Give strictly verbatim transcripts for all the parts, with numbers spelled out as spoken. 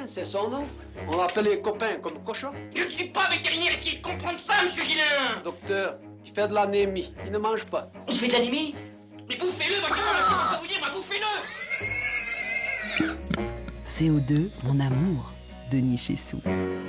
c'est son nom. On l'appelle les copains comme cochon. Je ne suis pas vétérinaire, essayez de comprendre ça, monsieur Guillain. Docteur, il fait de l'anémie, il ne mange pas. Il fait de l'anémie? Mais bouffez-le, moi je sais pas vous dire, moi bouffez-le. C O deux, mon amour, Denis Chessou.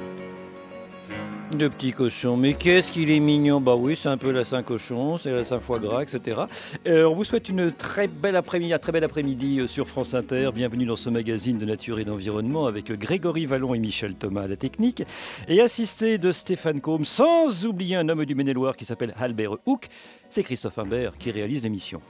Le petit cochon, mais qu'est-ce qu'il est mignon. Bah oui, c'est un peu la Saint-Cochon, c'est la Saint-Foie-Gras, et cetera. Euh, on vous souhaite une très belle après-midi, un très bel après-midi sur France Inter. Bienvenue dans ce magazine de nature et d'environnement avec Grégory Vallon et Michel Thomas à la technique. Et assisté de Stéphane Combe, sans oublier un homme du Maine-et-Loire qui s'appelle Albert Houck. C'est Christophe Imbert qui réalise l'émission.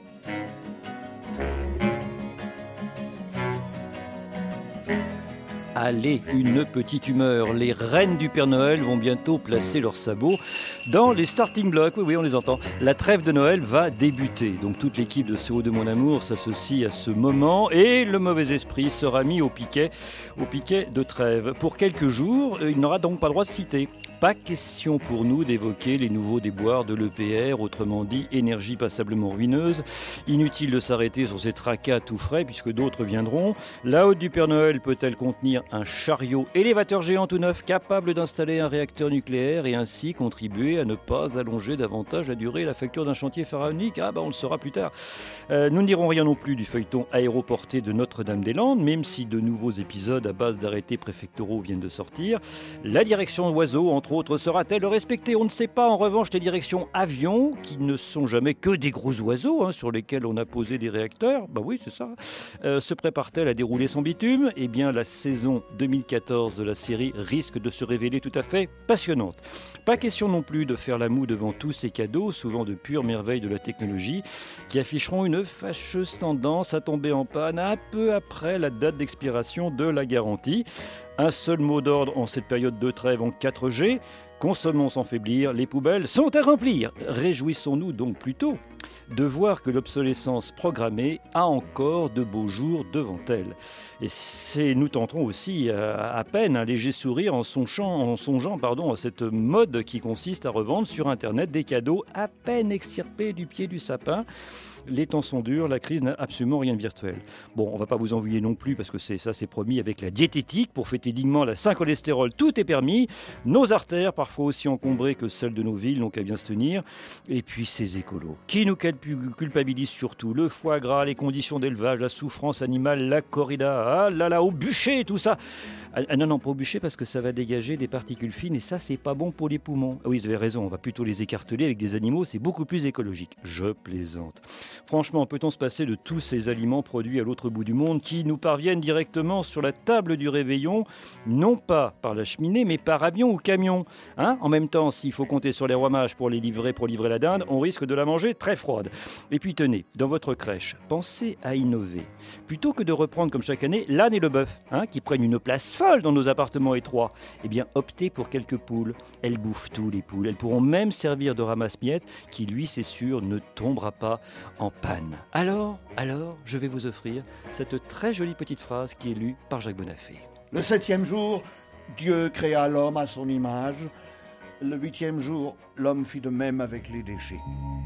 Allez, une petite humeur. Les reines du Père Noël vont bientôt placer leurs sabots dans les starting blocks. Oui, oui, on les entend. La trêve de Noël va débuter. Donc toute l'équipe de C O deux Mon Amour s'associe à ce moment et le mauvais esprit sera mis au piquet, au piquet de trêve. Pour quelques jours, il n'aura donc pas le droit de citer. Pas question pour nous d'évoquer les nouveaux déboires de l'E P R, autrement dit énergie passablement ruineuse. Inutile de s'arrêter sur ces tracas tout frais puisque d'autres viendront. La hotte du Père Noël peut-elle contenir un chariot élévateur géant tout neuf capable d'installer un réacteur nucléaire et ainsi contribuer à ne pas allonger davantage la durée et la facture d'un chantier pharaonique? Ah bah on le saura plus tard. Euh, nous ne dirons rien non plus du feuilleton aéroporté de Notre-Dame-des-Landes, même si de nouveaux épisodes à base d'arrêtés préfectoraux viennent de sortir. La direction oiseau, entre autres, sera-t-elle respectée? On ne sait pas. En revanche, les directions avions, qui ne sont jamais que des gros oiseaux hein, sur lesquels on a posé des réacteurs, bah oui, c'est ça, euh, se prépare-t-elle à dérouler son bitume? Eh bien, la saison deux mille quatorze de la série risque de se révéler tout à fait passionnante. Pas question non plus de faire la moue devant tous ces cadeaux, souvent de pures merveilles de la technologie, qui afficheront une fâcheuse tendance à tomber en panne un peu après la date d'expiration de la garantie. Un seul mot d'ordre en cette période de trêve en quatre G. Consommons sans faiblir, les poubelles sont à remplir. Réjouissons-nous donc plutôt de voir que l'obsolescence programmée a encore de beaux jours devant elle. Et c'est, nous tenterons aussi à, à peine un léger sourire en songeant, en songeant pardon, à cette mode qui consiste à revendre sur Internet des cadeaux à peine extirpés du pied du sapin. Les temps sont durs, la crise n'a absolument rien de virtuel. Bon, on ne va pas vous envoyer non plus parce que c'est, ça c'est promis avec la diététique. Pour fêter dignement la Saint-Cholestérol, tout est permis. Nos artères, parfois aussi encombrées que celles de nos villes, n'ont qu'à bien se tenir. Et puis ces écolos, qui nous culpabilisent surtout. Le foie gras, les conditions d'élevage, la souffrance animale, la corrida, ah là là, au bûcher, tout ça. Ah non, non, pas au bûcher parce que ça va dégager des particules fines et ça, c'est pas bon pour les poumons. Ah oui, vous avez raison, on va plutôt les écarteler avec des animaux, c'est beaucoup plus écologique. Je plaisante. Franchement, peut-on se passer de tous ces aliments produits à l'autre bout du monde qui nous parviennent directement sur la table du réveillon, non pas par la cheminée, mais par avion ou camion hein? En même temps, s'il faut compter sur les rois mages pour les livrer, pour livrer la dinde, on risque de la manger très froide. Et puis tenez, dans votre crèche, pensez à innover. Plutôt que de reprendre comme chaque année l'âne et le bœuf, hein, qui prennent une place folle dans nos appartements étroits, eh bien optez pour quelques poules. Elles bouffent tous les poules. Elles pourront même servir de ramasse-miettes qui, lui, c'est sûr, ne tombera pas en panne. Alors, alors, je vais vous offrir cette très jolie petite phrase qui est lue par Jacques Bonafé. Le septième jour, Dieu créa l'homme à son image. Le huitième jour, l'homme fit de même avec les déchets.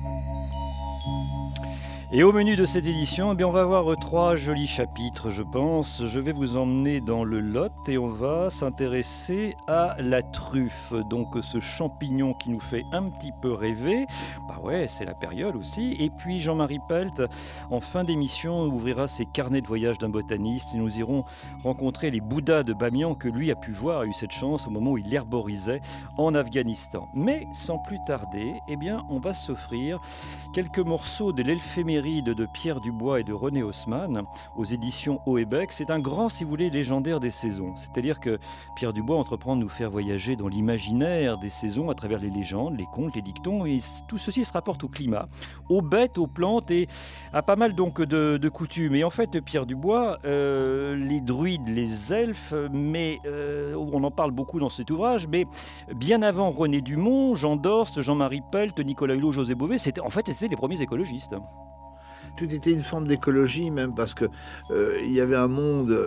Et au menu de cette édition, eh bien, on va voir trois jolis chapitres, je pense. Je vais vous emmener dans le Lot et on va s'intéresser à la truffe. Donc ce champignon qui nous fait un petit peu rêver. Bah ouais, c'est la période aussi. Et puis Jean-Marie Pelt, en fin d'émission, ouvrira ses carnets de voyage d'un botaniste et nous irons rencontrer les Bouddhas de Bamiyan que lui a pu voir, a eu cette chance au moment où il herborisait en Afghanistan. Mais sans plus tarder, eh bien, on va s'offrir quelques morceaux de l'éphéméride de Pierre Dubois et de René Haussmann aux éditions Houellebecq. C'est un grand, si vous voulez, légendaire des saisons. C'est-à-dire que Pierre Dubois entreprend de nous faire voyager dans l'imaginaire des saisons à travers les légendes, les contes, les dictons, et tout ceci se rapporte au climat, aux bêtes, aux plantes et à pas mal donc de, de coutumes. Et en fait, Pierre Dubois, euh, les druides, les elfes, mais euh, on en parle beaucoup dans cet ouvrage, mais bien avant René Dumont, Jean Dorst, Jean-Marie Pelt, Nicolas Hulot, José Bové, c'était, en fait, c'était les premiers écologistes. Tout était une forme d'écologie même parce que euh, il y avait un monde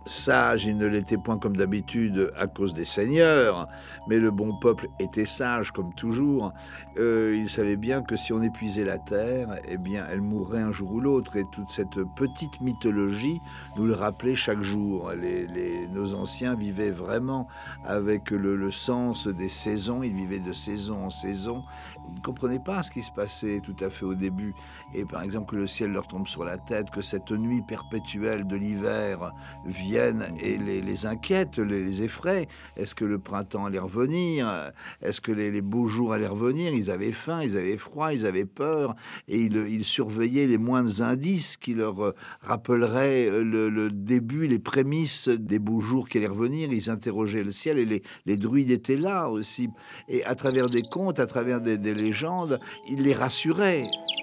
sage, il ne l'était point comme d'habitude à cause des seigneurs, mais le bon peuple était sage comme toujours. Euh, il savait bien que si on épuisait la terre, eh bien, elle mourrait un jour ou l'autre. Et toute cette petite mythologie nous le rappelait chaque jour. Les, les, nos anciens vivaient vraiment avec le, le sens des saisons. Ils vivaient de saison en saison. Ils ne comprenaient pas ce qui se passait tout à fait au début. Et par exemple, que le ciel leur tombe sur la tête, que cette nuit perpétuelle de l'hiver vienne et les, les inquiète, les, les effraie. Est-ce que le printemps allait revenir? Est-ce que les, les beaux jours allaient revenir? Ils avaient faim, ils avaient froid, ils avaient peur. Et ils, ils surveillaient les moindres indices qui leur rappelleraient le, le début, les prémices des beaux jours qui allaient revenir. Ils interrogeaient le ciel et les, les druides étaient là aussi. Et à travers des contes, à travers des, des légendes, ils les rassuraient.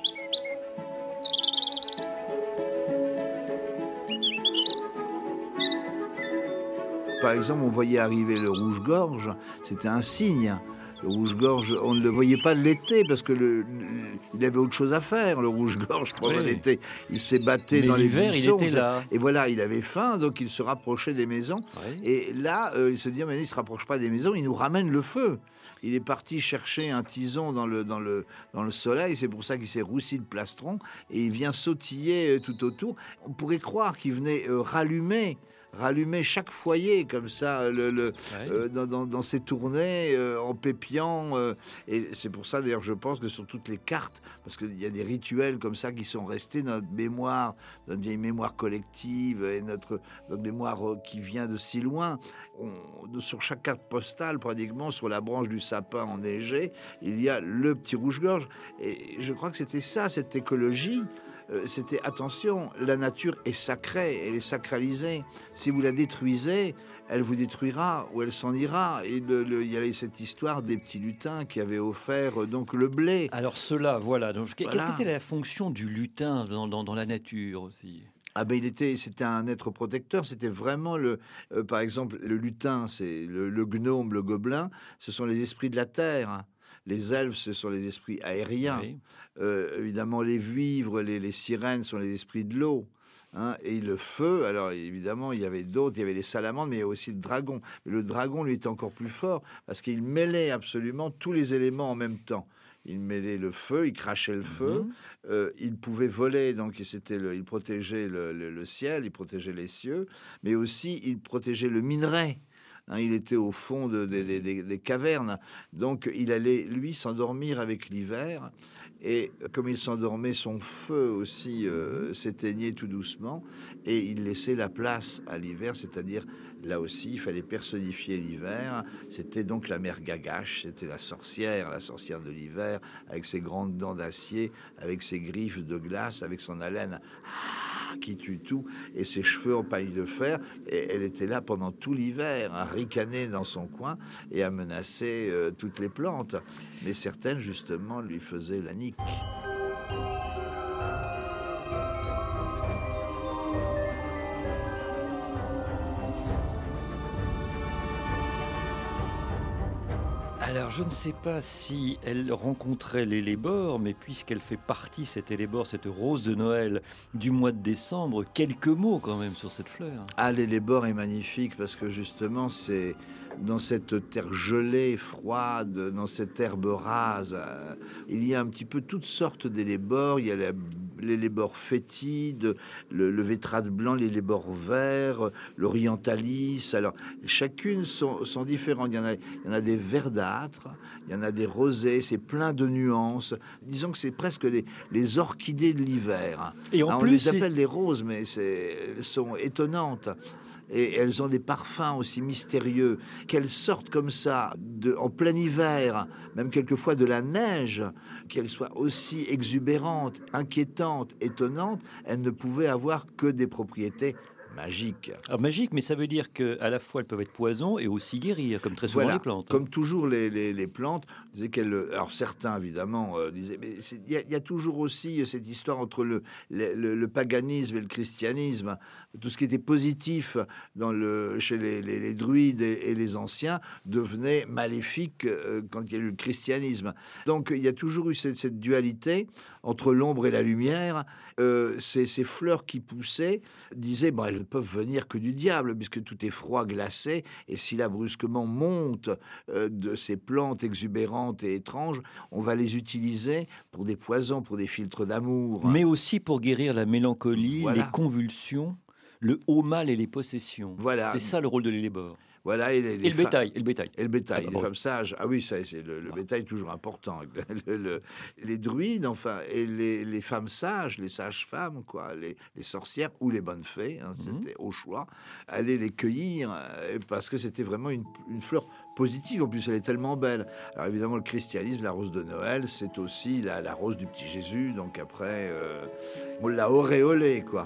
Par exemple, on voyait arriver le rouge-gorge, c'était un signe. Le rouge-gorge, on ne le voyait pas l'été parce que le, le, il avait autre chose à faire, le rouge-gorge, pendant oui. l'été. Il s'est battu dans les buissons. Il était là. Et voilà, il avait faim, donc il se rapprochait des maisons. Oui. Et là, euh, il se dit, mais il ne se rapproche pas des maisons, il nous ramène le feu. Il est parti chercher un tison dans le, dans le, dans le soleil, c'est pour ça qu'il s'est roussi le plastron, et il vient sautiller tout autour. On pourrait croire qu'il venait euh, rallumer rallumer chaque foyer comme ça le, le, ouais. euh, dans, dans, dans ses tournées euh, en pépiant euh, et c'est pour ça d'ailleurs je pense que sur toutes les cartes, parce qu'il y a des rituels comme ça qui sont restés dans notre mémoire, notre vieille mémoire collective et notre, notre mémoire euh, qui vient de si loin. On, sur chaque carte postale pratiquement, sur la branche du sapin enneigé, il y a le petit rouge-gorge, et je crois que c'était ça, cette écologie. C'était, attention, la nature est sacrée, elle est sacralisée. Si vous la détruisez, elle vous détruira ou elle s'en ira. Et le, le, il y avait cette histoire des petits lutins qui avaient offert donc le blé. Alors cela, voilà. Donc, voilà. Quelle était la fonction du lutin dans, dans, dans la nature aussi ? Ah ben il était, c'était un être protecteur. C'était vraiment le, euh, par exemple, le lutin, c'est le, le gnome, le gobelin. Ce sont les esprits de la terre. Les elfes, ce sont les esprits aériens. Oui. Euh, évidemment, les vivres, les, les sirènes sont les esprits de l'eau. Hein, et le feu, alors évidemment, il y avait d'autres, il y avait les salamandres, mais il y a aussi le dragon. Mais le dragon, lui, était encore plus fort parce qu'il mêlait absolument tous les éléments en même temps. Il mêlait le feu, il crachait le feu, mmh. euh, il pouvait voler, donc c'était le, il protégeait le, le, le ciel, il protégeait les cieux, mais aussi il protégeait le minerai. Hein, il était au fond de, de, de, de, des cavernes, donc il allait, lui, s'endormir avec l'hiver. Et comme il s'endormait, son feu aussi euh, s'éteignait tout doucement, et il laissait la place à l'hiver, c'est-à-dire, là aussi, il fallait personnifier l'hiver. C'était donc la mère Gagache, c'était la sorcière, la sorcière de l'hiver, avec ses grandes dents d'acier, avec ses griffes de glace, avec son haleine qui tue tout, et ses cheveux en paille de fer. Et elle était là pendant tout l'hiver, à ricaner dans son coin et à menacer euh, toutes les plantes. Mais certaines, justement, lui faisaient la nique. Alors, je ne sais pas si elle rencontrait l'élébore, mais puisqu'elle fait partie, cette élébore, cette rose de Noël du mois de décembre, quelques mots quand même sur cette fleur. Ah, l'élébore est magnifique parce que justement, c'est dans cette terre gelée, froide, dans cette herbe rase, euh, il y a un petit peu toutes sortes d'élébores. Il y a la, l'élébore fétide, le, le vétrade blanc, l'élébore vert, l'orientalis. Alors, chacune sont, sont différentes. Il y en a, il y en a des verdâtres, il y en a des rosés, c'est plein de nuances. Disons que c'est presque les, les orchidées de l'hiver. Et en Alors, plus, on les appelle les roses, mais c'est, elles sont étonnantes. Et elles ont des parfums aussi mystérieux, qu'elles sortent comme ça, de, en plein hiver, même quelquefois de la neige, qu'elles soient aussi exubérantes, inquiétantes, étonnantes, elles ne pouvaient avoir que des propriétés magiques. Alors magique, mais ça veut dire qu'à la fois elles peuvent être poison et aussi guérir, comme très souvent voilà, les plantes. Comme toujours les, les, les plantes, on disait qu'elles, alors certains évidemment euh, disaient, mais il y, y a toujours aussi cette histoire entre le, le, le, le paganisme et le christianisme. Tout ce qui était positif dans le, chez les, les, les druides et, et les anciens devenait maléfique euh, quand il y a eu le christianisme. Donc il y a toujours eu cette, cette dualité entre l'ombre et la lumière. Euh, ces, ces fleurs qui poussaient disaient, bon, elles peuvent venir que du diable, puisque tout est froid, glacé, et si là brusquement monte euh, de ces plantes exubérantes et étranges, on va les utiliser pour des poisons, pour des filtres d'amour. Mais aussi pour guérir la mélancolie, Voilà. les convulsions, le haut mal et les possessions. Voilà. C'est ça le rôle de l'élébore. Voilà, et, les, les Et le fa- bétail, et le bétail. Et le bétail, Ah, bah, les bon. femmes sages. Ah oui, ça, c'est le, le bétail est toujours important. Le- le- les druides, enfin, et les, les femmes sages, les sages-femmes, quoi, les, les sorcières ou les bonnes fées, hein, c'était au choix, allaient les cueillir euh, parce que c'était vraiment une, une fleur positive. En plus, elle est tellement belle. Alors évidemment, le christianisme, la rose de Noël, c'est aussi la, la rose du petit Jésus. Donc après, euh, on l'a auréolée, quoi.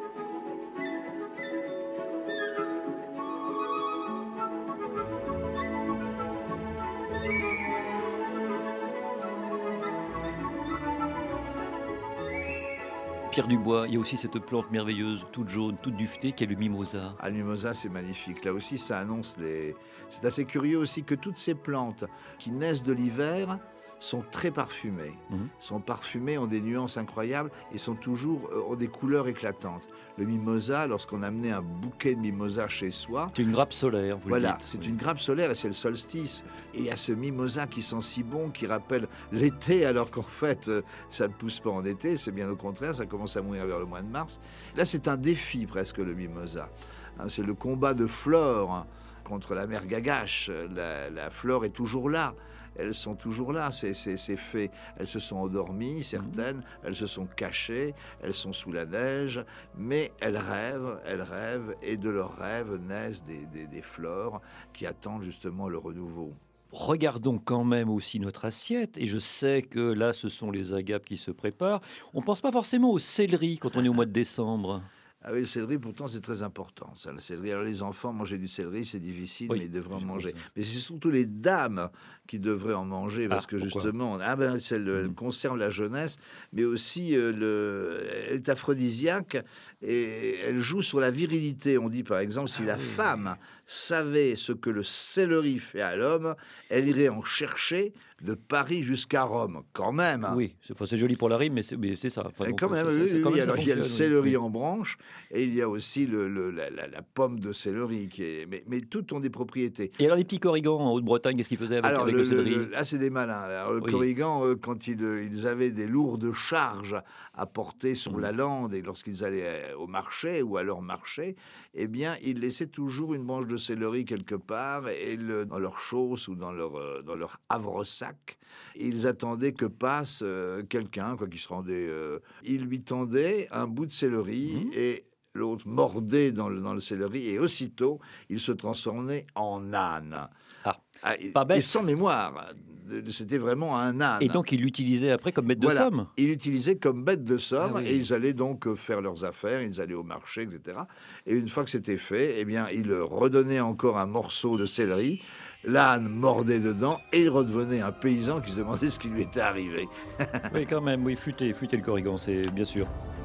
Pierre Dubois, il y a aussi cette plante merveilleuse, toute jaune, toute duvetée, qui est le mimosa. À Mimosa, c'est magnifique. Là aussi, ça annonce les... C'est assez curieux aussi que toutes ces plantes qui naissent de l'hiver sont très parfumées. Mhm. Sont parfumées, ont des nuances incroyables et sont toujours euh, ont des couleurs éclatantes. Le mimosa, lorsqu'on amenait un bouquet de mimosa chez soi, C'est une grappe solaire, vous voilà, le dites. c'est Oui. une grappe solaire et c'est le solstice. Et il y a ce mimosa qui sent si bon, qui rappelle l'été, alors qu'en fait, euh, ça ne pousse pas en été. C'est bien au contraire, ça commence à mourir vers le mois de mars. Là, c'est un défi presque, le mimosa. Hein, c'est le combat de Flore hein, contre la mère Gagache. La, la Flore est toujours là. Elles sont toujours là, ces, ces, ces fées. Elles se sont endormies, certaines, elles se sont cachées, elles sont sous la neige, mais elles rêvent, elles rêvent, et de leurs rêves naissent des, des, des fleurs qui attendent justement le renouveau. Regardons quand même aussi notre assiette, et je sais que là, ce sont les agapes qui se préparent. On ne pense pas forcément au céleri quand on est au mois de décembre. Ah oui, le céleri, pourtant, c'est très important, ça, le céleri. Alors, les enfants, manger du céleri, c'est difficile, Oui, mais ils devraient en je manger. comprends. Mais c'est surtout les dames qui devraient en manger, parce Ah, que pourquoi justement, ah ben, c'est le- elle conserve la jeunesse, mais aussi, euh, le, elle est aphrodisiaque, et elle joue sur la virilité. On dit, par exemple, si Ah la oui, femme savait ce que le céleri fait à l'homme, elle irait en chercher de Paris jusqu'à Rome, quand même. hein. Oui, c'est, enfin, c'est joli pour la rime, mais c'est, mais c'est ça. Enfin, Et donc, quand même, c'est- oui, c'est- oui, quand oui. même, ça Alors, il y a le fonctionne, oui. céleri Oui. en branche et il y a aussi le, le- la, la- la pomme de céleri. Qui est... mais, mais toutes ont des propriétés. Et alors les petits corrigans en Haute-Bretagne, qu'est-ce qu'ils faisaient avec, Alors, avec le, le, céleri le- là, c'est des malins. Alors, le Oui. corrigan, euh, quand ils, euh, ils avaient des lourdes charges à porter sur Mhm. la lande et lorsqu'ils allaient euh, au marché ou à leur marché, eh bien, ils laissaient toujours une branche de céleri quelque part et le- dans leur chausse ou dans leur, euh, dans leur havre-sac. Ils attendaient que passe euh, quelqu'un, quoi, qui se rendait. euh, il lui tendait un bout de céleri Mhm. et l'autre mordait dans le, dans le céleri et aussitôt, il se transformait en âne. Ah, Ah, et- pas bête. Et sans mémoire. C'était vraiment un âne. Et donc ils l'utilisaient après comme bête de Voilà. somme. Ils l'utilisaient comme bête de somme Ah oui. et ils allaient donc euh, faire leurs affaires, ils allaient au marché, et cetera. Et une fois que c'était fait, eh bien, ils redonnaient encore un morceau de céleri, l'âne mordait dedans et il redevenait un paysan qui se demandait ce qui lui était arrivé. Oui, quand même, oui, futé, futé le corrigan, c'est bien sûr.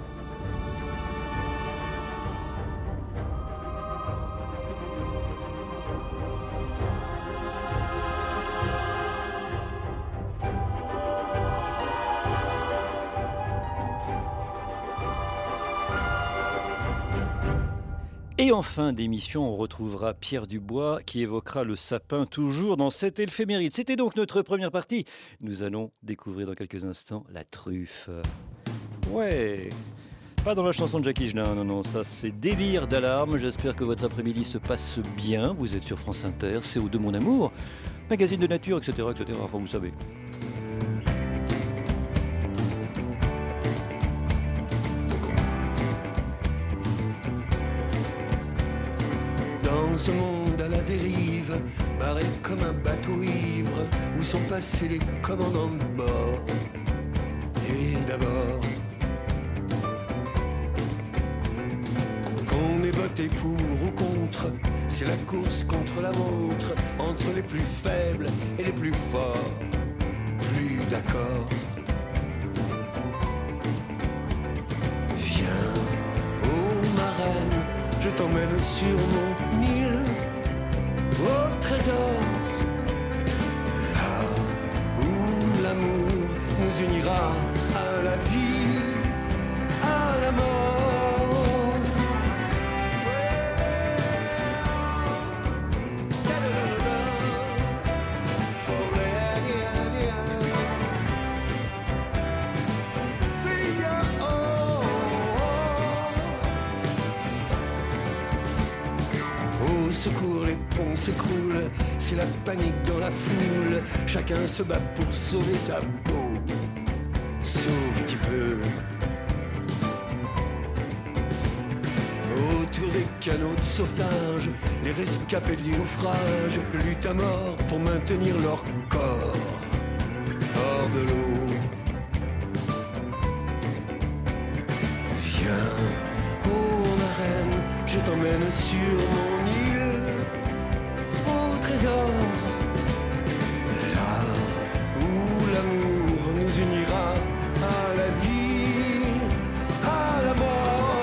Et en fin d'émission, on retrouvera Pierre Dubois qui évoquera le sapin toujours dans cette éphéméride. C'était donc notre première partie. Nous allons découvrir dans quelques instants la truffe. Ouais, pas dans la chanson de Jackie Gelin, non, non, ça c'est délire d'alarme. J'espère que votre après-midi se passe bien. Vous êtes sur France Inter, C O deux Mon Amour, magazine de nature, et cetera, et cetera. Enfin, vous savez. Dans ce monde à la dérive, barré comme un bateau ivre, où sont passés les commandants de bord. Et d'abord, qu'on ait voté pour ou contre, c'est la course contre la montre, entre les plus faibles et les plus forts. Plus d'accord. Viens, ô marraine, je t'emmène sur mon île, au trésor, là où l'amour nous unira à la vie, à la mort. s'écroule, c'est la panique dans la foule. Chacun se bat pour sauver sa peau, sauve qui peut. Autour des canaux de sauvetage, les rescapés du naufrage luttent à mort pour maintenir leur corps hors de l'eau. Viens, oh ma reine, je t'emmène sur mon île, au trésor, là où l'amour nous unira à la vie, à la mort.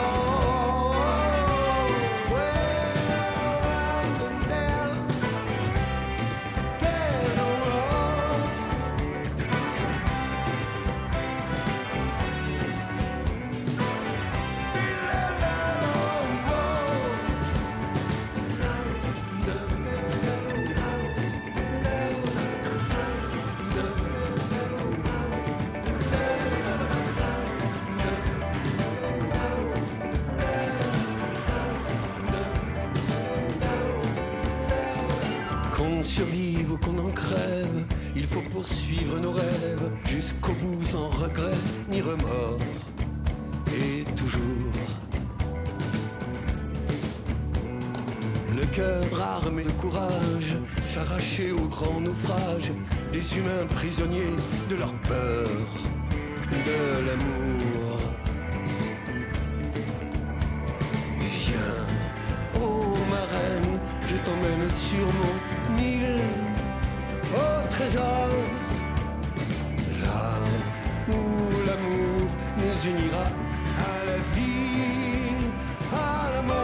Qu'on survive ou qu'on en crève, il faut poursuivre nos rêves jusqu'au bout sans regret ni remords. Et toujours le cœur armé de courage, s'arracher au grand naufrage des humains prisonniers de leur peur, de l'amour. Viens, oh ma reine, je t'emmène sur mon île, au trésor, là où l'amour nous unira à la vie, à la mort.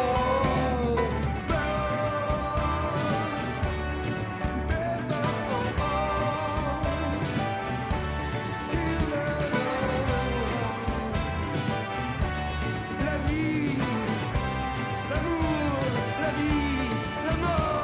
La vie, l'amour, la vie, la mort.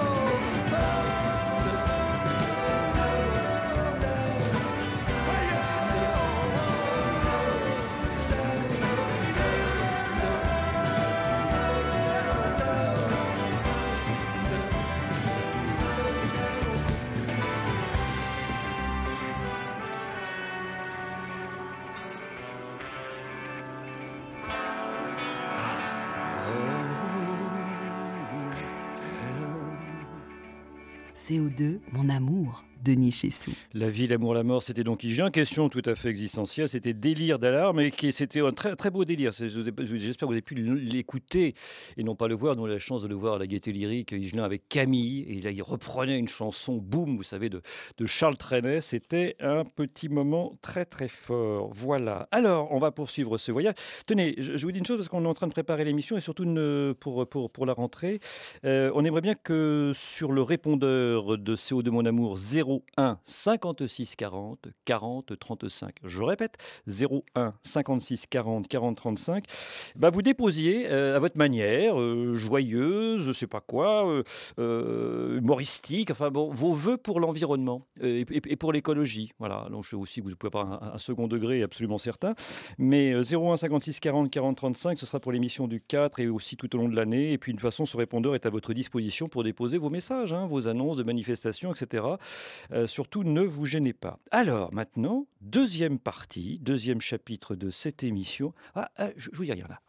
C O deux, mon amour, Denis Chessou. La vie, l'amour, la mort, c'était donc Hygiène. Question tout à fait existentielle, c'était Délire d'alarme, et qui, c'était un très, très beau délire. C'est, j'espère que vous avez pu l'écouter et non pas le voir. Nous avons la chance de le voir à la Gaîté Lyrique, Hygiène avec Camille, et là il reprenait une chanson, boum, vous savez, de, de Charles Trenet. C'était un petit moment très très fort. Voilà. Alors, on va poursuivre ce voyage. Tenez, je, je vous dis une chose, parce qu'on est en train de préparer l'émission, et surtout une, pour, pour, pour la rentrée, euh, on aimerait bien que sur le répondeur de C O deux Mon Amour, zéro un cinquante-six quarante quarante trente-cinq. Je répète, zéro un cinquante-six quarante quarante trente-cinq. Bah vous déposiez euh, à votre manière, euh, joyeuse, je sais pas quoi, euh, euh, humoristique, enfin bon, vos vœux pour l'environnement euh, et, et pour l'écologie. Voilà, donc je sais aussi que vous pouvez avoir un, un second degré absolument certain. Mais euh, zéro un cinquante-six quarante quarante trente-cinq, ce sera pour l'émission du quatre et aussi tout au long de l'année. Et puis de toute façon, ce répondeur est à votre disposition pour déposer vos messages, hein, vos annonces de manifestations, et cetera. Euh, surtout, ne vous gênez pas. Alors, maintenant, deuxième partie, deuxième chapitre de cette émission. Ah, ah je, je vous dis rien là.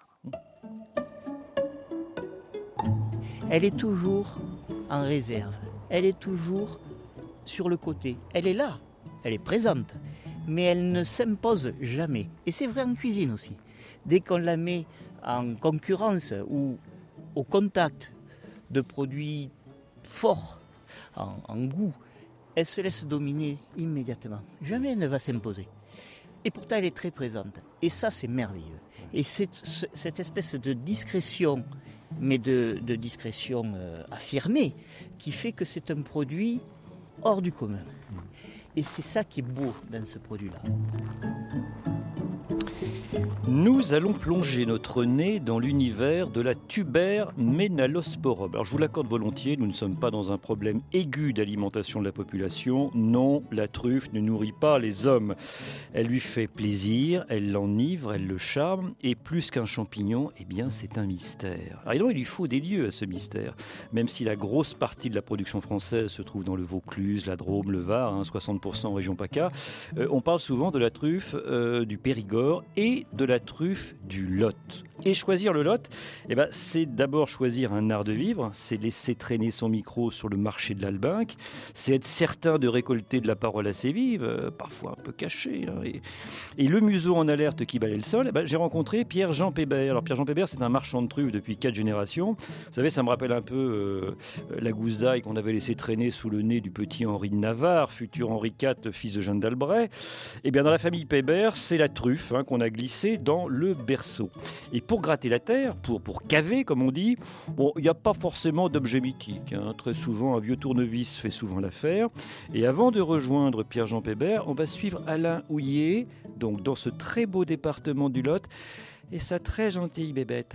Elle est toujours en réserve. Elle est toujours sur le côté. Elle est là. Elle est présente. Mais elle ne s'impose jamais. Et c'est vrai en cuisine aussi. Dès qu'on la met en concurrence ou au contact de produits forts en, en goût, elle se laisse dominer immédiatement. Jamais elle ne va s'imposer. Et pourtant, elle est très présente. Et ça, c'est merveilleux. Et c'est cette espèce de discrétion, mais de, de discrétion euh, affirmée, qui fait que c'est un produit hors du commun. Et c'est ça qui est beau dans ce produit-là. Nous allons plonger notre nez dans l'univers de la Tuberménalosporum. Alors je vous l'accorde volontiers, nous ne sommes pas dans un problème aigu d'alimentation de la population. Non, la truffe ne nourrit pas les hommes. Elle lui fait plaisir, elle l'enivre, elle le charme. Et plus qu'un champignon, eh bien c'est un mystère. Alors évidemment, il lui faut des lieux à ce mystère. Même si la grosse partie de la production française se trouve dans le Vaucluse, la Drôme, le Var, hein, soixante pour cent en région PACA, euh, on parle souvent de la truffe euh, du Périgord et de la truffe du Lot. Et choisir le Lot, eh ben, c'est d'abord choisir un art de vivre, c'est laisser traîner son micro sur le marché de l'Albinque, c'est être certain de récolter de la parole assez vive, euh, parfois un peu cachée. Hein, et, et le museau en alerte qui balaye le sol, eh ben, j'ai rencontré Pierre-Jean Pébert. Alors Pierre-Jean Pébert, c'est un marchand de truffes depuis quatre générations. Vous savez, ça me rappelle un peu euh, la gousse d'ail qu'on avait laissé traîner sous le nez du petit Henri de Navarre, futur Henri quatre, fils de Jeanne d'Albret. Eh bien, dans la famille Pébert, c'est la truffe hein, qu'on a glissée dans le berceau. Et pour gratter la terre, pour, pour caver, comme on dit, bon, il n'y a pas forcément d'objet mythique. Hein. Très souvent, un vieux tournevis fait souvent l'affaire. Et avant de rejoindre Pierre-Jean Pébert, on va suivre Alain Houillet, donc dans ce très beau département du Lot, et sa très gentille bébête.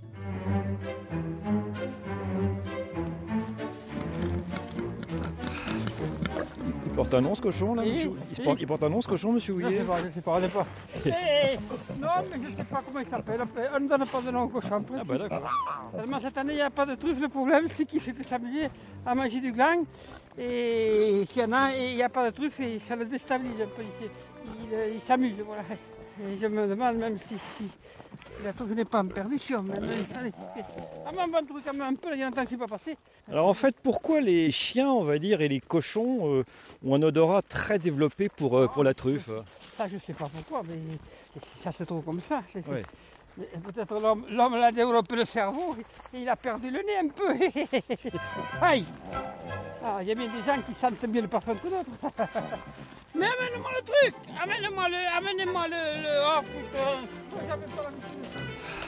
Il porte un nom ce cochon là, monsieur il, porte, il porte un nom ce cochon, monsieur Houillet? Je ne sais pas, je ne sais pas. Hey, non, mais je ne sais pas comment il s'appelle. On ne donne pas de nom au cochon. Ah bah d'accord. Seulement cette année, il n'y a pas de truffe. Le problème, c'est qu'il fait que s'amuser à manger du gland. Et s'il y en a, il n'y a pas de truffe, et ça le déstabilise un peu. Il, il, il s'amuse, voilà. Et je me demande même si, si la truffe n'est pas en perdition. Même, allez, ah, mais un bon truc, un peu, il y a longtemps que je ne suis pas passé. Alors en fait, pourquoi les chiens, on va dire, et les cochons euh, ont un odorat très développé pour, euh, pour la truffe? Ça, je ne sais pas pourquoi, mais ça se trouve comme ça. C'est, ouais. Peut-être l'homme, l'homme a développé le cerveau et il a perdu le nez un peu. Aïe! Ah, il y a bien des gens qui sentent mieux le parfum que d'autres. Mais amène-moi le truc! Amène-moi le. Amène-moi le. le... Oh putain! J'avais pas l'habitude.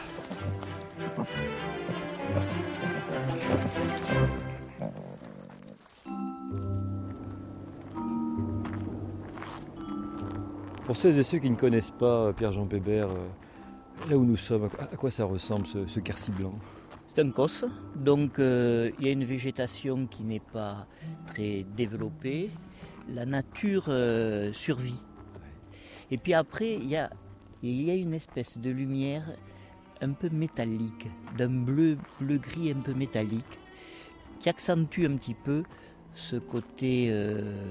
Pour ceux et ceux qui ne connaissent pas Pierre-Jean Pébert, là où nous sommes, à quoi ça ressemble ce, ce quercy blanc? C'est un cos, donc euh, il y a une végétation qui n'est pas très développée. La nature euh, survit. Et puis après, il y a, il y a une espèce de lumière un peu métallique, d'un bleu, bleu-gris un peu métallique, qui accentue un petit peu ce côté euh,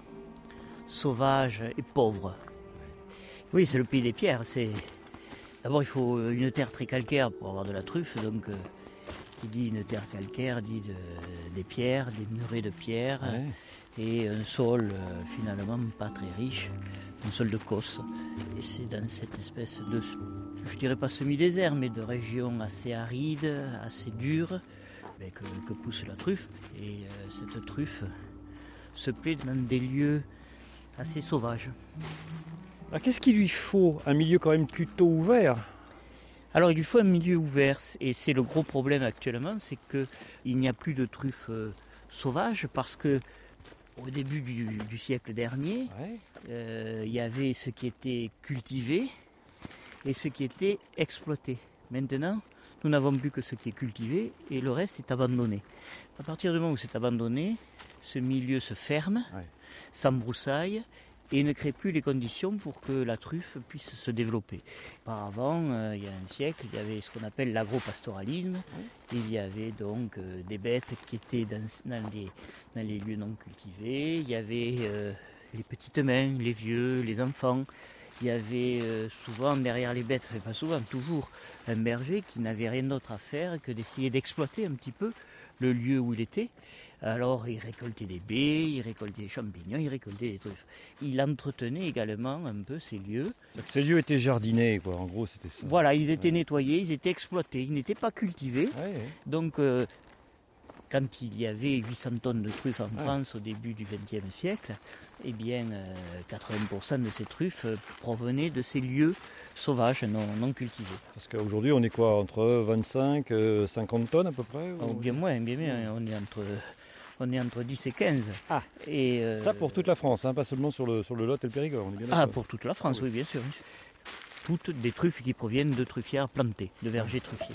sauvage et pauvre. Oui, c'est le pays des pierres. C'est... D'abord, il faut une terre très calcaire pour avoir de la truffe. Donc, euh, qui dit une terre calcaire dit de, des pierres, des murets de pierres, ouais. Et un sol euh, finalement pas très riche, un sol de cos. Et c'est dans cette espèce de, je dirais pas semi-désert, mais de région assez aride, assez dure, ben, que, que pousse la truffe. Et euh, cette truffe se plaît dans des lieux assez sauvages. Alors, qu'est-ce qu'il lui faut? Un milieu quand même plutôt ouvert? Alors il lui faut un milieu ouvert, et c'est le gros problème actuellement, c'est qu'il n'y a plus de truffes euh, sauvages, parce que au début du, du siècle dernier, ouais. euh, il y avait ce qui était cultivé et ce qui était exploité. Maintenant, nous n'avons plus que ce qui est cultivé et le reste est abandonné. À partir du moment où c'est abandonné, ce milieu se ferme, ouais. s'embroussaille, et ne crée plus les conditions pour que la truffe puisse se développer. Auparavant, euh, il y a un siècle, il y avait ce qu'on appelle l'agropastoralisme. Oui. Il y avait donc euh, des bêtes qui étaient dans, dans, les, dans les lieux non cultivés. Il y avait euh, les petites mains, les vieux, les enfants. Il y avait euh, souvent derrière les bêtes, enfin pas souvent, toujours, un berger qui n'avait rien d'autre à faire que d'essayer d'exploiter un petit peu le lieu où il était. Alors il récoltait des baies, il récoltait des champignons, il récoltait des truffes. Il entretenait également un peu ces lieux. Donc ces lieux étaient jardinés, quoi. En gros c'était ça. Voilà, ils étaient ouais. nettoyés, ils étaient exploités, ils n'étaient pas cultivés. Ouais, ouais. Donc euh, quand il y avait huit cents tonnes de truffes en ouais. France au début du vingtième siècle, eh bien euh, quatre-vingts pour cent de ces truffes provenaient de ces lieux sauvages, non, non cultivés. Parce qu'aujourd'hui on est quoi, entre vingt-cinq et cinquante tonnes à peu près? Oh, bien moins, bien moins, on est entre... On est entre dix et quinze. Ah, et euh... ça pour toute la France, hein, pas seulement sur le, sur le Lot et le Périgord. On est bien ah, pour toute la France, oui, oui bien sûr. toutes des truffes qui proviennent de truffières plantées, de vergers truffiers.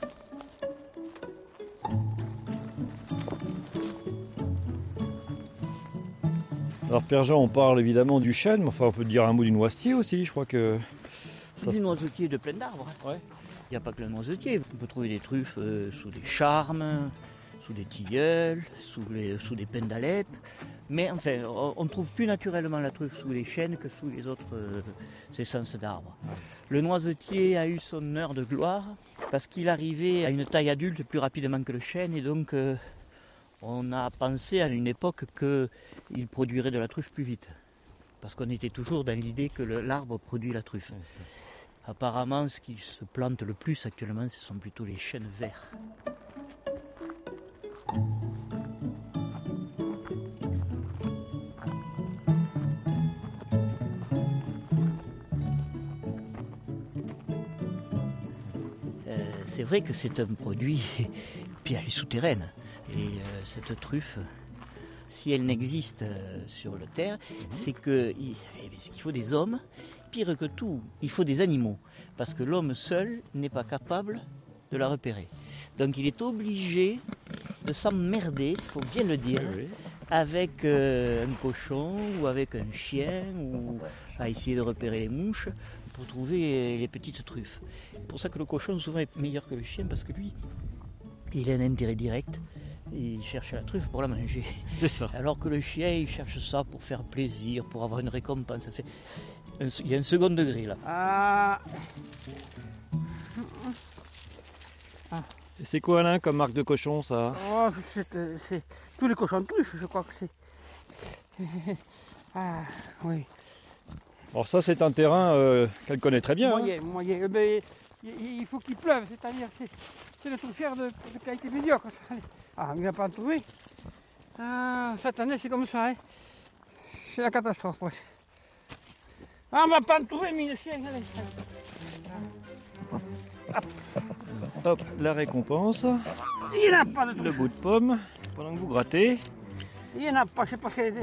Alors Père Jean, on parle évidemment du chêne, mais enfin on peut dire un mot du noisetier aussi, je crois que... Ça du noisetier de plein d'arbres. Ouais. Il n'y a pas que le noisetier, on peut trouver des truffes euh, sous des charmes, sous des tilleuls, sous, les, sous des pins d'Alep. Mais enfin, on ne trouve plus naturellement la truffe sous les chênes que sous les autres euh, essences d'arbres. Le noisetier a eu son heure de gloire parce qu'il arrivait à une taille adulte plus rapidement que le chêne et donc euh, on a pensé à une époque qu'il produirait de la truffe plus vite. Parce qu'on était toujours dans l'idée que le, l'arbre produit la truffe. Apparemment, ce qui se plante le plus actuellement, ce sont plutôt les chênes verts. C'est vrai que c'est un produit, puis elle est souterraine. Et euh, cette truffe, si elle n'existe euh, sur la terre, c'est qu'il qu'il faut des hommes. Pire que tout, il faut des animaux. Parce que l'homme seul n'est pas capable de la repérer. Donc il est obligé de s'emmerder, il faut bien le dire, oui, oui. avec euh, un cochon ou avec un chien, ou à essayer de repérer les mouches, pour trouver les petites truffes. C'est pour ça que le cochon souvent est meilleur que le chien, parce que lui, il a un intérêt direct, il cherche la truffe pour la manger. C'est ça. Alors que le chien, il cherche ça pour faire plaisir, pour avoir une récompense. Ça fait un, il y a un second degré là. Ah. Ah. Et c'est quoi Alain comme marque de cochon ça? Oh, c'est, c'est tous les cochons de truffe, je crois que c'est. Ah, oui. Alors ça c'est un terrain euh, qu'elle connaît très bien. Moyen, hein. moyen. Eh ben, il faut qu'il pleuve, c'est-à-dire c'est, c'est le truffière de, de qualité médiocre. Ah, il n'a pas trouvé. Ah, cette année c'est comme ça, hein. C'est la catastrophe. Ouais. Ah, on va pas en trouver, mille chiens. Allez. Hop. Hop, la récompense. Il n'y en a pas de truffe. Le bout de pomme, pendant que vous grattez. Il n'y en a pas, je sais pas si elle est...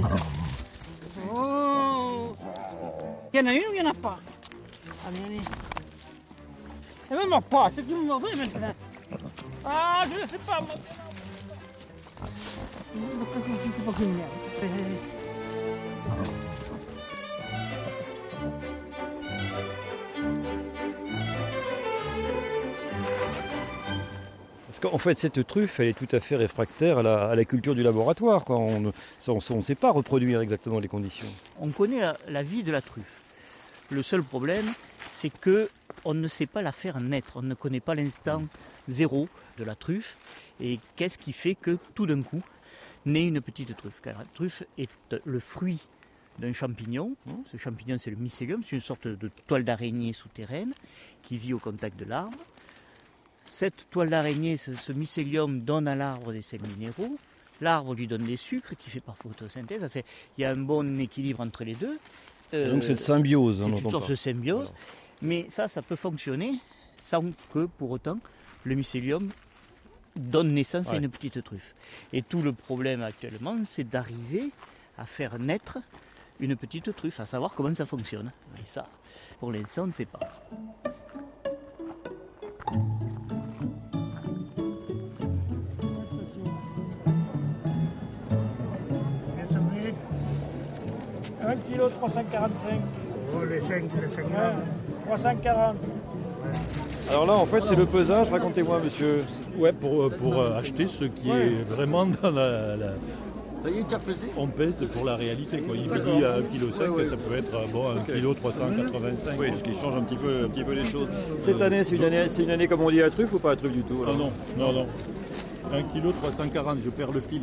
Oh. Il y en a une ou il n'y en a pas? Allez, allez. Elle ne me mord pas, c'est qui me mordrait maintenant. Ah, je ne sais pas, moi. C'est pas qu'une merde. Parce qu'en fait, cette truffe, elle est tout à fait réfractaire à la, à la culture du laboratoire. Quoi. On ne on, on sait pas reproduire exactement les conditions. On connaît la, la vie de la truffe. Le seul problème, c'est qu'on ne sait pas la faire naître. On ne connaît pas l'instant zéro de la truffe. Et qu'est-ce qui fait que tout d'un coup, naît une petite truffe? Car la truffe est le fruit d'un champignon. Ce champignon, c'est le mycélium. C'est une sorte de toile d'araignée souterraine qui vit au contact de l'arbre. Cette toile d'araignée, ce, ce mycélium donne à l'arbre des sels minéraux. L'arbre lui donne des sucres qui fait par photosynthèse. Ça fait, il y a un bon équilibre entre les deux. Euh, donc cette symbiose, on c'est entend une sorte pas. de symbiose. Alors. Mais ça, ça peut fonctionner sans que, pour autant, le mycélium donne naissance ouais. à une petite truffe. Et tout le problème actuellement, c'est d'arriver à faire naître une petite truffe, à savoir comment ça fonctionne. Et ça, pour l'instant, on ne sait pas. un kilo trois cent quarante-cinq. Oh, les cinq, les cinq ouais, trois cent quarante. Ouais. Alors là, en fait, c'est le pesage. Racontez-moi, monsieur. Ouais, pour, pour acheter ce qui ouais. est vraiment dans la... la... Ça y est, tu as pesé ? On pèse pour la réalité, quoi. Il me dit à un virgule cinq kg, ouais, ouais. ça peut être bon, un kilo trois cent quatre-vingt-cinq. Oui, ce qui change un petit peu, un petit peu les choses. Cette année, c'est une année, c'est une année comme on dit à truffe ou pas à truffe du tout? Ah non, non, non. un kilo trois cent quarante, je perds le fil.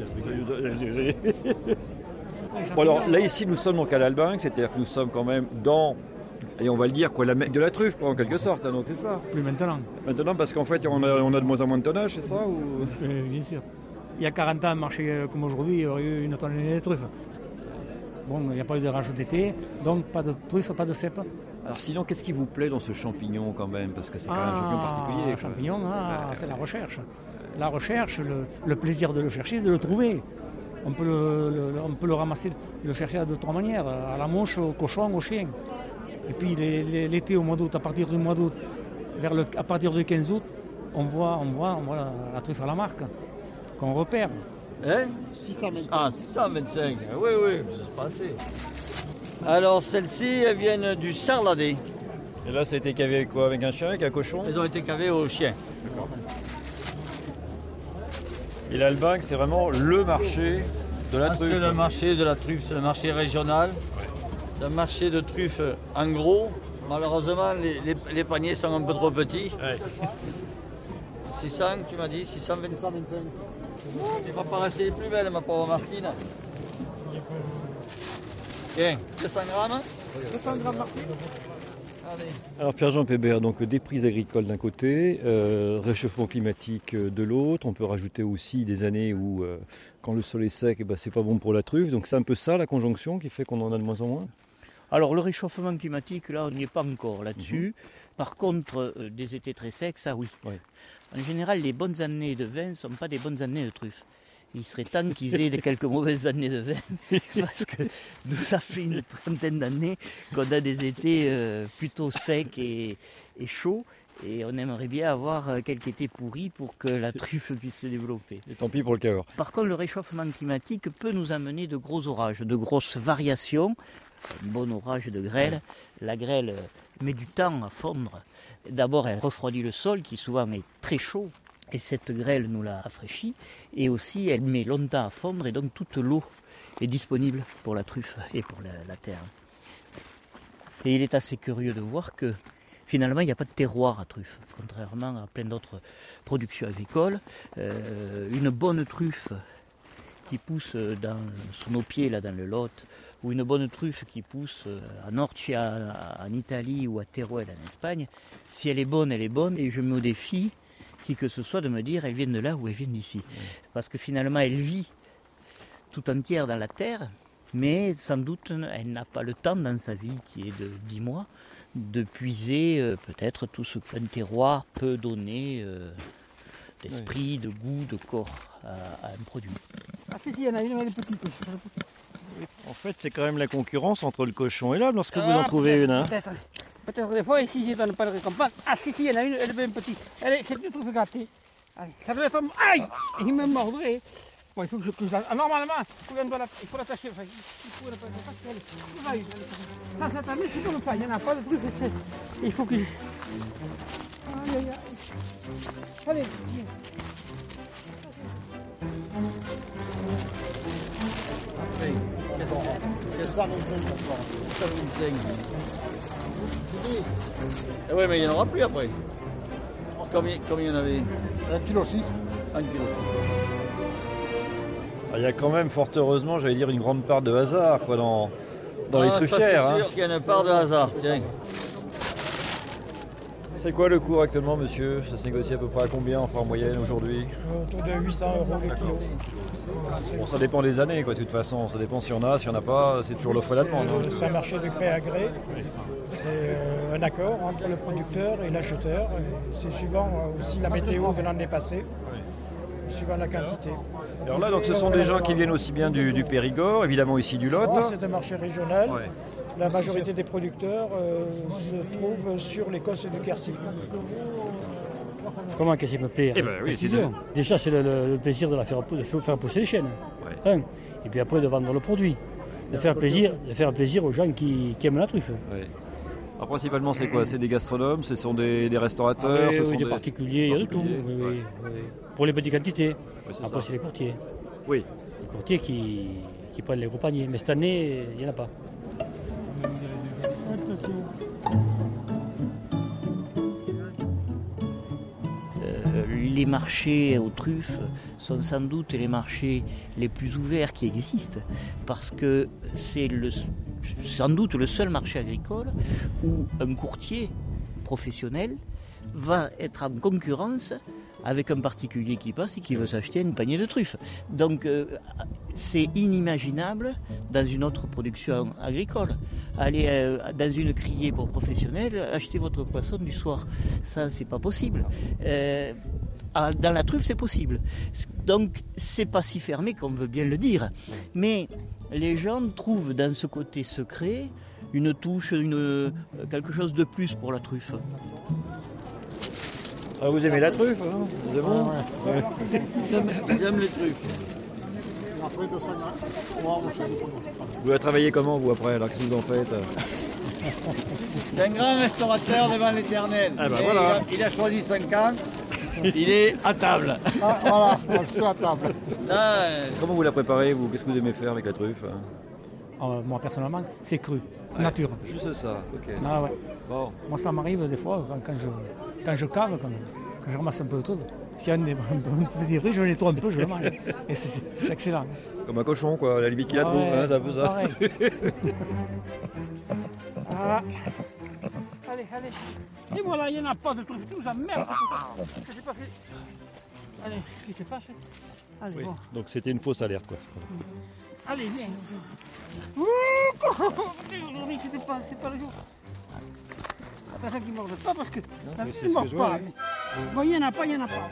Bon alors là ici nous sommes donc à l'Albinque, c'est-à-dire que nous sommes quand même dans, et on va le dire quoi, la Mecque de la truffe quoi, en quelque sorte, hein, donc c'est ça. Plus maintenant. Maintenant parce qu'en fait on a, on a de moins en moins de tonnage, c'est ça ou... euh, Bien sûr. Il y a quarante ans, un marché comme aujourd'hui, il y aurait eu une tonne de truffe. Bon, il n'y a pas eu de rage d'été, donc pas de truffe, pas de cèpe. Alors sinon, qu'est-ce qui vous plaît dans ce champignon quand même? Parce que c'est quand même ah, un champignon particulier. Un champignon, ah, ouais, c'est ouais. la recherche. La recherche, le, le plaisir de le chercher, de le trouver. On peut le, le, on peut le ramasser, le chercher de trois manières, à la mouche, au cochon, au chien. Et puis les, les, l'été, au mois d'août, à partir du mois d'août, vers le, à partir du quinze août, on voit, on voit, on voit la, la truffe à la marque, qu'on repère. Hein six cent vingt-cinq. Ah, six cent vingt-cinq. Oui, oui, c'est passé. Alors, celles-ci, elles viennent du Sarladé. Et là, ça a été cavé avec quoi? Avec un chien, avec un cochon? Elles ont été cavées au chien. D'accord. Et l'Albingue, c'est vraiment le marché de la ah, truffe. C'est le marché de la truffe, c'est le marché régional. Ouais. C'est un marché de truffe en gros. Malheureusement, les, les, les paniers sont un peu trop petits. Ouais. six cents, tu m'as dit, six cent vingt-cinq. six cent vingt-cinq. Il va pas rester les plus belles, ma pauvre Martine. Tiens, deux cents grammes. deux cents grammes, Martine. Alors Pierre-Jean Pébert, donc des prises agricoles d'un côté, euh, réchauffement climatique de l'autre. On peut rajouter aussi des années où euh, quand le sol est sec, eh ben, c'est pas bon pour la truffe. Donc c'est un peu ça la conjonction qui fait qu'on en a de moins en moins. Alors le réchauffement climatique, là on n'y est pas encore là-dessus. Mmh. Par contre, euh, des étés très secs, ça oui. Ouais. En général, les bonnes années de vin ne sont pas des bonnes années de truffe. Il serait temps qu'ils aient quelques mauvaises années de vin, parce que nous, ça fait une trentaine d'années qu'on a des étés euh, plutôt secs et, et chauds, et on aimerait bien avoir quelques étés pourris pour que la truffe puisse se développer. Et tant pis pour le cahors. Par contre, le réchauffement climatique peut nous amener de gros orages, de grosses variations. Un bon orage de grêle, la grêle met du temps à fondre. D'abord, elle refroidit le sol, qui souvent est très chaud. Et cette grêle nous la rafraîchit, et aussi elle met longtemps à fondre, et donc toute l'eau est disponible pour la truffe et pour la, la terre. Et il est assez curieux de voir que finalement il n'y a pas de terroir à truffe, contrairement à plein d'autres productions agricoles. Euh, une bonne truffe qui pousse dans, sous nos pieds, là dans le Lot, ou une bonne truffe qui pousse à Norcia en Italie ou à Teruel en Espagne, si elle est bonne, elle est bonne, et je me défie qui que ce soit de me dire elle vient de là ou elle vient d'ici. Oui. Parce que finalement elle vit tout entière dans la terre, mais sans doute elle n'a pas le temps dans sa vie, qui est de dix mois, de puiser euh, peut-être tout ce qu'un terroir peut donner euh, d'esprit, oui. de goût, de corps à, à un produit. Ah si, si, il y en a une, elle est petite. En fait, c'est quand même la concurrence entre le cochon et l'âne lorsque ah, vous en trouvez une. Hein. Peut-être. Peut-être des fois, ici, je ne donne pas de récompense. Ah, si, si, il y en a une, elle est bien petite. Elle est, c'est une truffe gâtée. Allez, ça doit être... Aïe! Il me mordrait. Bon, il faut que je... Que je ah, normalement, il faut, la, il faut l'attacher. Enfin, il faut l'attacher. Ça, cette année, c'est comme ça. Il n'y en a pas de truc. Il faut que... Aïe, aïe, aïe. Allez, viens. Après, qu'est-ce que ça vingt-cinq. Eh oui, mais il n'y en aura plus après. Combien, combien il y en avait? un virgule six kilos. un virgule six. Il y a quand même, fort heureusement, j'allais dire, une grande part de hasard quoi, dans, dans ah, les truffières. Ça, c'est sûr hein. qu'il y a une part de hasard. Tiens. C'est quoi le cours actuellement, monsieur? Ça se négocie à peu près à combien, enfin en moyenne aujourd'hui? Autour de huit cents euros le kilo. Bon, ça dépend des années, quoi, de toute façon. Ça dépend s'il y en a, s'il n'y en a pas, c'est toujours l'offre et la demande. Hein. C'est un marché de gré à gré. C'est euh, un accord entre le producteur et l'acheteur. Et c'est suivant euh, aussi la météo de l'année passée, suivant la quantité. Alors là, donc, ce sont des gens qui viennent aussi bien du, du Périgord, évidemment ici du Lot. Oh, c'est un marché régional. Ouais. La majorité des producteurs euh, se trouvent sur les côtes du Quercy. Comment qu'est-ce qui me plaît? Eh ben, oui, c'est de... Déjà, c'est le, le plaisir de, la faire, de faire pousser les chaînes. Ouais. Un. Et puis après, de vendre le produit. De faire plaisir, de faire plaisir aux gens qui, qui aiment la truffe. Ouais. Alors, principalement, c'est quoi? C'est des gastronomes? Ce sont des, des restaurateurs? Ah, oui, ce oui, sont des, des particuliers, il y a de tout. Oui, oui, ouais. oui. Pour les petites quantités. Ouais, c'est après, ça. c'est les courtiers. Oui. Les courtiers qui, qui prennent les gros paniers. Mais cette année, il n'y en a pas. Euh, les marchés aux truffes sont sans doute les marchés les plus ouverts qui existent, parce que c'est le, sans doute le seul marché agricole où un courtier professionnel va être en concurrence avec un particulier qui passe et qui veut s'acheter une panier de truffes. Donc euh, c'est inimaginable dans une autre production agricole. Aller euh, dans une criée pour professionnels, acheter votre poisson du soir, ça c'est pas possible. Euh, dans la truffe c'est possible. Donc c'est pas si fermé qu'on veut bien le dire. Mais les gens trouvent dans ce côté secret une touche, une, euh, quelque chose de plus pour la truffe. Ah, vous aimez la truffe, hein? C'est bon? Ouais, ouais. Ils, aiment, ils aiment les truffes. Vous la travaillez comment, vous, après? Alors, qu'est-ce que vous en faites? C'est un grand restaurateur devant l'éternel. Ah bah Et voilà. il, a, il a choisi cinq ans. Il est à table. Ah, voilà, je suis à table. Là, euh, Comment vous la préparez, vous? Qu'est-ce que vous aimez faire avec la truffe? Euh, moi, personnellement, c'est cru, Ouais, nature. Juste ça, ok. Ah ouais. Bon. Moi, ça m'arrive des fois, quand, quand je, quand je cave, quand, quand je ramasse un peu de trucs, s'il y a un, des- un petit riz, je nettoie un peu, je le mange. Et c'est, c'est excellent. Comme un cochon, quoi, à la limite qu'il a Ah trop, ouais, hein, c'est un peu ça. pareil. Ah. Allez, allez. Et voilà, il n'y en a pas de trucs. Tu nous emmerdes. Je sais pas fait. Allez, qu'est-ce qui se passe? Allez, Oui. bon. Donc c'était une fausse alerte, quoi. Allez, viens. Ouh, aujourd'hui, c'était pas, c'est pas le jour. Attention qu'ils ne mordent pas parce que. mais ils c'est ne ce que mordent je vois, pas. oui. Bon, il n'y en a pas, il n'y en a pas.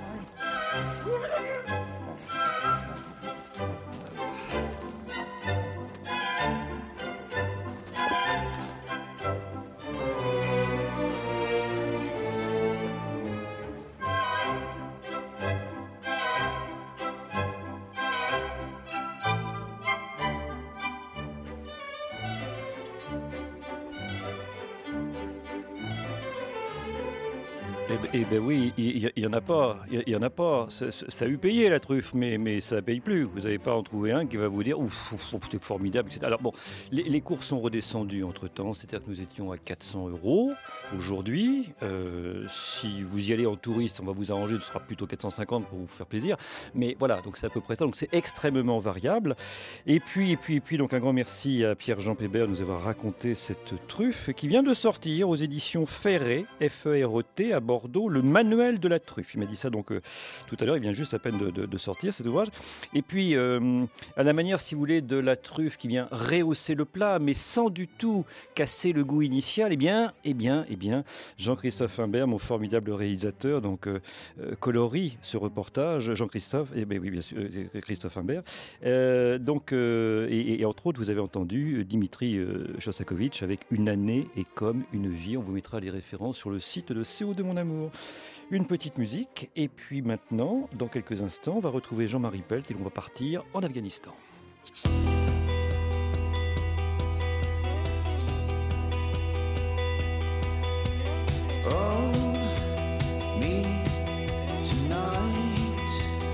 Eh ben, eh ben oui, il n'y en a pas, il y en a pas. Ça, ça- ça a eu payé la truffe, mais, mais ça ne paye plus. Vous n'allez pas en trouver un qui va vous dire ouf, ouf, ouf, c'est formidable, et cetera. Alors bon, les, les cours sont redescendus entre temps, c'est-à-dire que nous étions à quatre cents euros aujourd'hui. Euh, si vous y allez en touriste, on va vous arranger, ce sera plutôt quatre cent cinquante pour vous faire plaisir. Mais voilà, donc c'est à peu près ça. Donc c'est extrêmement variable. Et puis, et puis, et puis, donc un grand merci à Pierre-Jean Pébert de nous avoir raconté cette truffe qui vient de sortir aux éditions Ferré, F E R E T, à Bordeaux, le manuel de la truffe. Il m'a dit ça donc euh, tout à l'heure, il vient juste à peine de, de- de sortir cet ouvrage. Et puis, euh, à la manière, si vous voulez, de la truffe qui vient rehausser le plat, mais sans du tout casser le goût initial, eh bien, eh bien, eh bien, Jean-Christophe Imbert, mon formidable réalisateur, donc euh, euh, colorie ce reportage. Jean-Christophe, eh bien oui, bien sûr, euh, Christophe Imbert. Euh, donc, euh, et, et entre autres, vous avez entendu euh, Dimitri euh, Shostakovich avec Une année et comme une vie. On vous mettra les références sur le site de C O deux Mon Amour. Une petite musique, et puis maintenant, dans quelques instants, on va retrouver Jean-Marie Pelt et on va partir en Afghanistan. Hold me tonight.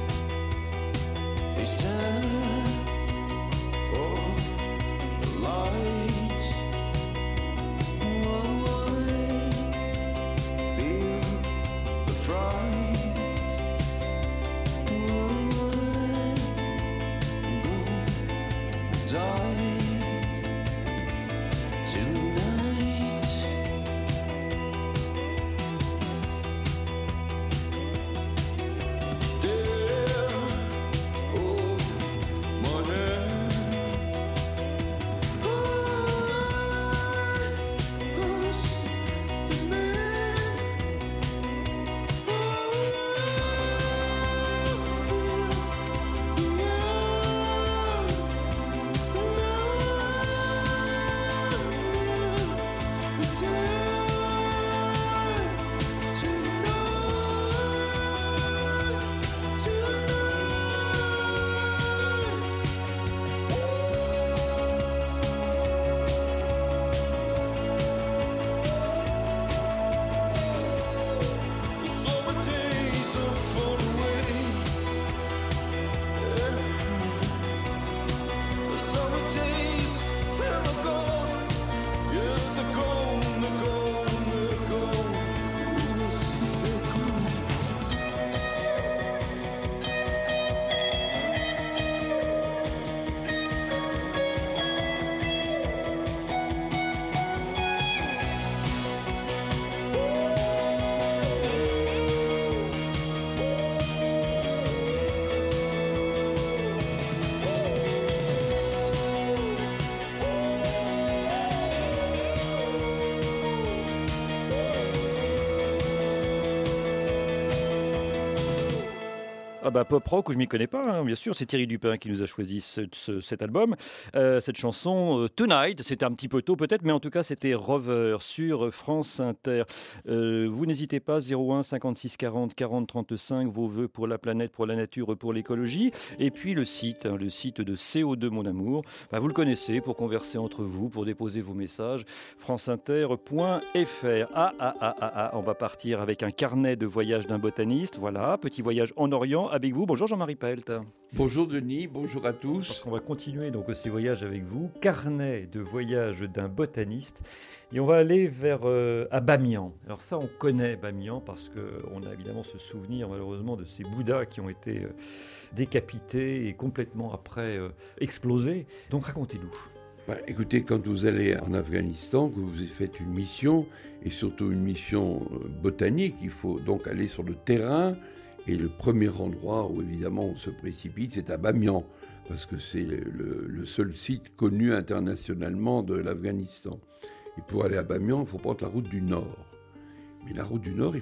It's time of the light. Oh, I feel the fright. Oh, I'm gonna die tonight. Oh, Ah bah pop rock, je m'y connais pas, hein, bien sûr. C'est Thierry Dupin qui nous a choisi ce, ce, cet album, euh, cette chanson euh, Tonight. C'était un petit peu tôt peut-être, mais en tout cas c'était Rover sur France Inter. Euh, vous n'hésitez pas, zéro un cinquante-six quarante quarante trente-cinq, vos vœux pour la planète, pour la nature, pour l'écologie. Et puis le site, hein, le site de C O deux Mon Amour. Bah, vous le connaissez pour converser entre vous, pour déposer vos messages. franceinter point f r. Ah ah ah ah ah, on va partir avec un carnet de voyage d'un botaniste. Voilà, petit voyage en Orient avec vous. Bonjour Jean-Marie Pelt. Bonjour Denis, bonjour à tous. Parce qu'on va continuer donc ces voyages avec vous. Carnet de voyage d'un botaniste. Et on va aller vers euh, à Bamiyan. Alors ça, on connaît Bamiyan parce qu'on a évidemment ce souvenir malheureusement de ces Bouddhas qui ont été euh, décapités et complètement après euh, explosés. Donc racontez-nous. Bah, écoutez, quand vous allez en Afghanistan, que vous faites une mission, et surtout une mission euh, botanique, il faut donc aller sur le terrain. Et le premier endroit où évidemment on se précipite, c'est à Bamiyan, parce que c'est le, le seul site connu internationalement de l'Afghanistan. Et pour aller à Bamiyan, il faut prendre la route du Nord. Mais la route du Nord, il